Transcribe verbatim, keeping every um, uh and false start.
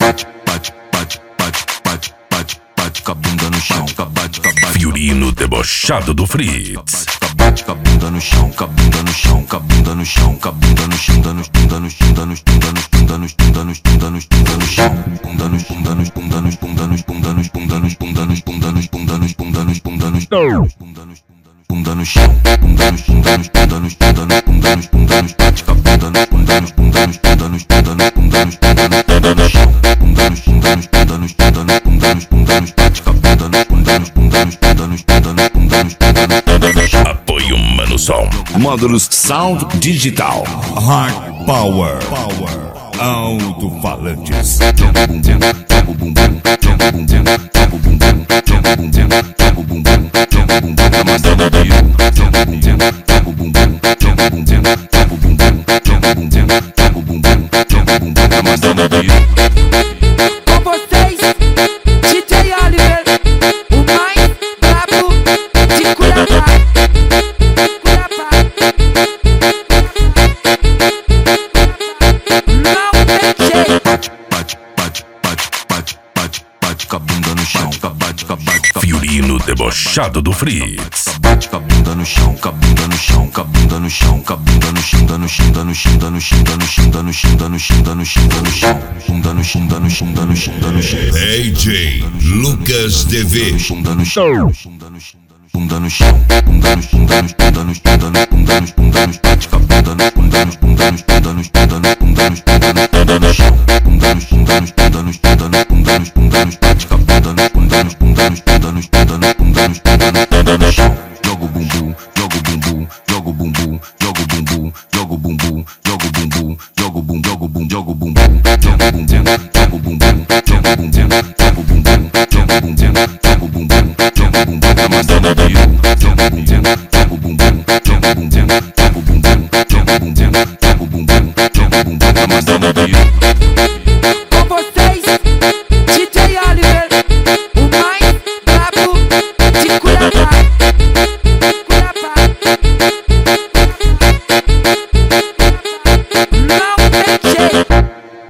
bate, bate, bate, bate, bate, bate, bate com a bunda no chão, bate, bate, Fiorino debochado do Fritz. bate com a bunda no chão, com a bunda no chão, com a bunda no chão, com a bunda no chão, bunda no bunda no bunda no bunda no bunda no bunda no bunda no bunda no chão, bunda no bunda no bunda no bunda no bunda no bunda no bunda no bunda no bunda no bunda no bunda no bunda no bunda no chão, bunda no bunda no bunda no bunda no bunda no bunda no bate com a bunda no bunda no bunda no bunda no bunda no bunda no bunda no chão, bunda no bunda no bunda no bunda no bunda no bunda no bate com a bunda no bunda no bunda no bunda no bunda no bunda no bunda no chão. Apoio Mano Som. Módulos Sound Digital. Hard Power. Power. Alto-falantes. Com vocês, D J Oliver, o mais brabo de Cuiabá. Cuiabá. Não tem jeito. Bate, bate, bate, bate, bate, bate, bate com a bunda no chão, bate, bate, bate. Fiorino debochado do Fritz. Bate com a bunda no chão, com a bunda no chão, com a bunda no chão, com a bunda no chão, no chão, no chão, no chão, no chão, no chão, no chão, no chão, no chão, bunda no chão, no chão, no chão, no chão. D J Lucas D V. Bunda no chão, bunda no chão, bunda no chão, bunda no chão, bunda no bunda no bunda no bunda no bunda no bate com a bunda no bunda no bunda no bunda no bunda no bunda no bunda no chão, bunda no chão, bunda no bunda no bunda no bunda no bunda no